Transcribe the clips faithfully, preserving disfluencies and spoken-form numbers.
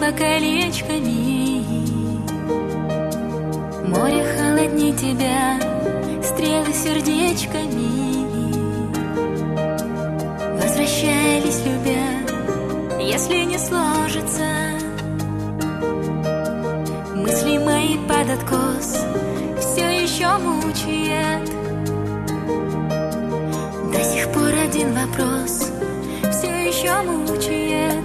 небо колечками. Море холодней тебя, стрелы сердечками. Возвращались, любя, если не сложится. Мысли мои под откос все еще мучает. До сих пор один вопрос все еще мучает.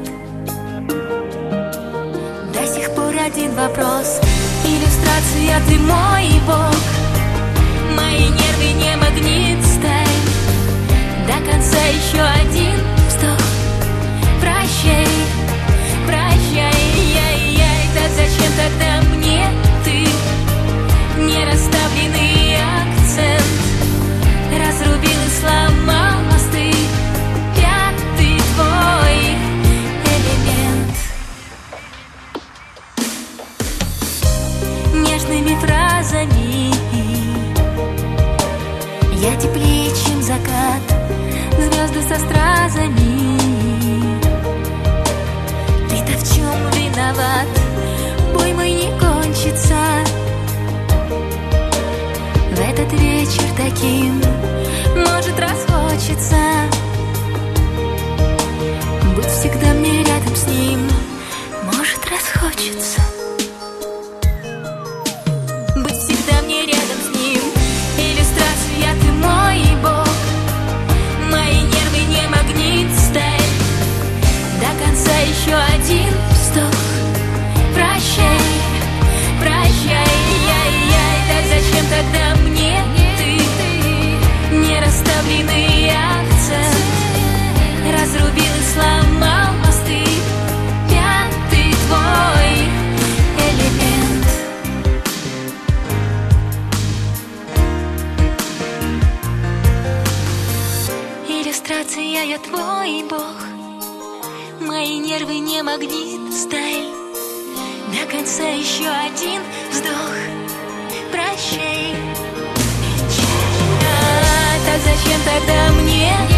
До сих пор один вопрос. Иллюстрация, ты мой бог. Мои нервы не магнит, сталь. До конца еще один вздох. Прощай, прощай, яй-яй. Да зачем тогда мне ты? Не расставленный акцент разрубил и сломал мосты. Пятый твой элемент. Нежными фразами я теплее, чем закат, звезды со стразами. Ты-то в чем виноват? Бой мой не кончится. В этот вечер таким может расхочется. Будь всегда мне рядом с ним, может расхочется. Быть всегда мне рядом с ним. Иллюстрация, ты мой бог. Мои нервы не магнит, сталь. До конца еще один вздох. Прощай, прощай, яй-яй. Да зачем тогда мне ты? Не расставленный акцент разрубил и сломал мосты. Пятый твой элемент. Иллюстрация, я твой бог. Мои нервы не магнит, сталь. До конца еще один вздох. Прощай. А, так зачем тогда мне